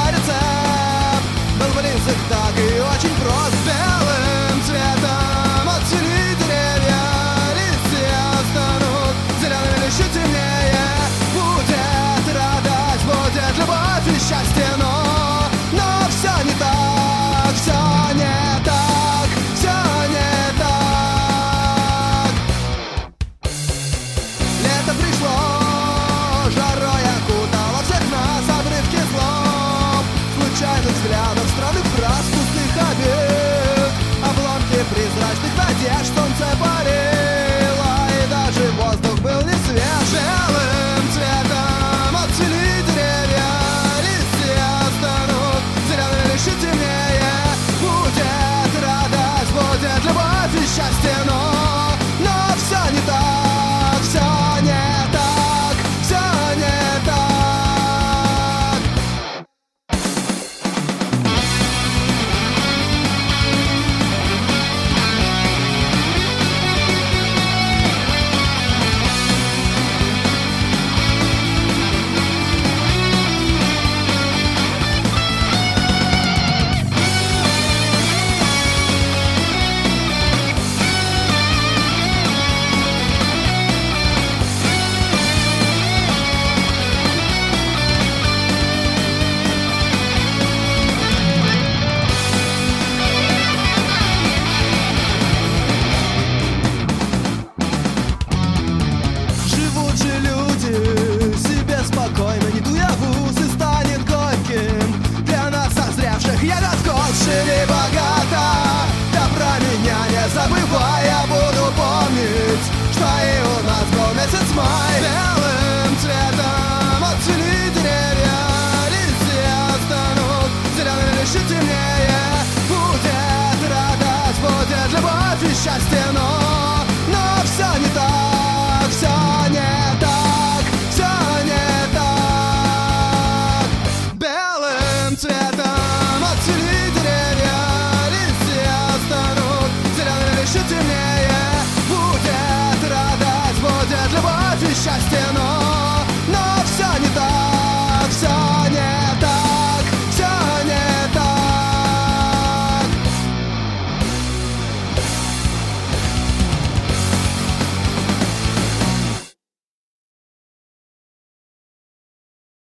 рецепт был близок так и очень прост. Белым цветом оцени деревья, листья станут зелеными, еще темнее. Будет радость, будет любовь и счастье, но все не так, все не так, все не так. Лето пришло, жарой окутало всех нас, обрывки слов, случайных взглядов, странных фраз, пустых обид, обломки призрачных надежд. Солнце парило, и даже воздух был не свеж. Белым цветом отцвели деревья, листья станут зелеными, еще темнее. Будет радость, будет любовь и счастье, но все не так, все не так, все не так. Живут же люди себе спокойно, не дуя в ус, и станет горьким для нас созревших ягод год. Живи богато, да про меня не забывай, я буду помнить, что и у нас был месяц май. Белым цветом отцвели деревья, листья станут зелеными, еще темнее. Будет радость, будет любовь и счастье, но все не так, все не так, все не так. Белым цветом